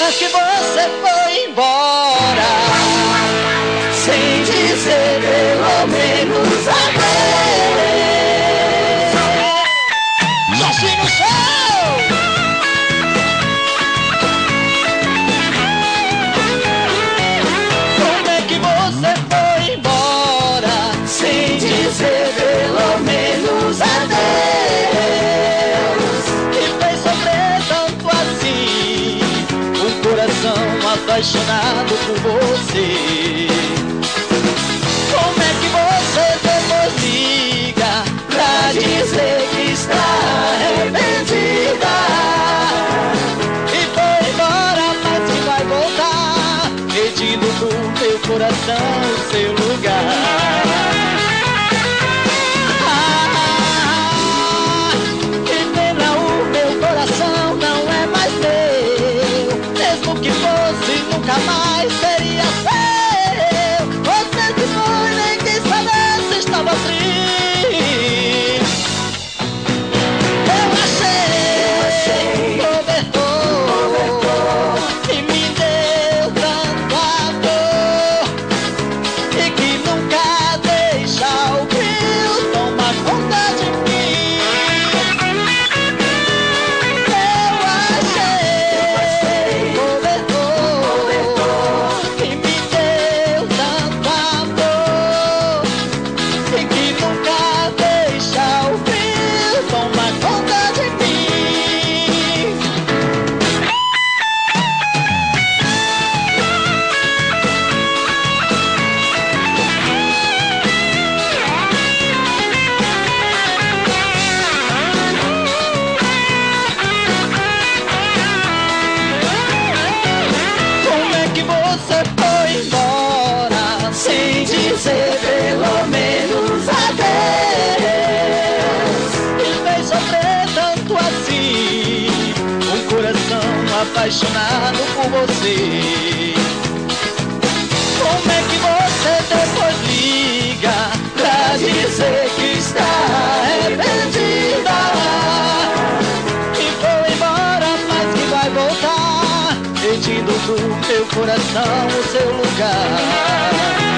é que você foi embora sem dizer pelo menos adeus? Joshi no show! Como é que você foi embora sem dizer pelo menos adeus? Que fez sofrer tanto assim um coração apaixonado por você. Como é que você depois liga pra dizer que está arrependida e foi embora, mas que vai voltar, pedindo pro meu coração o seu lugar? Que pena, o meu coração não é mais meu, mesmo que fosse nunca mais seria seu. Você se foi, nem quis saber se estava triste. Eu achei cobertor e me deu tanta dor, e que nunca deixa o frio tomar conta de mim. Eu achei cobertor e me deu tanta dor, e que nunca deixa o frio tomar conta de mim. Como é que você foi embora sem dizer pelo menos adeus? E fez sofrer tanto assim um coração apaixonado por você. Como é que você depois liga pra dizer que está arrependida e foi embora, mas que vai voltar, pedindo pro meu coração o seu lugar?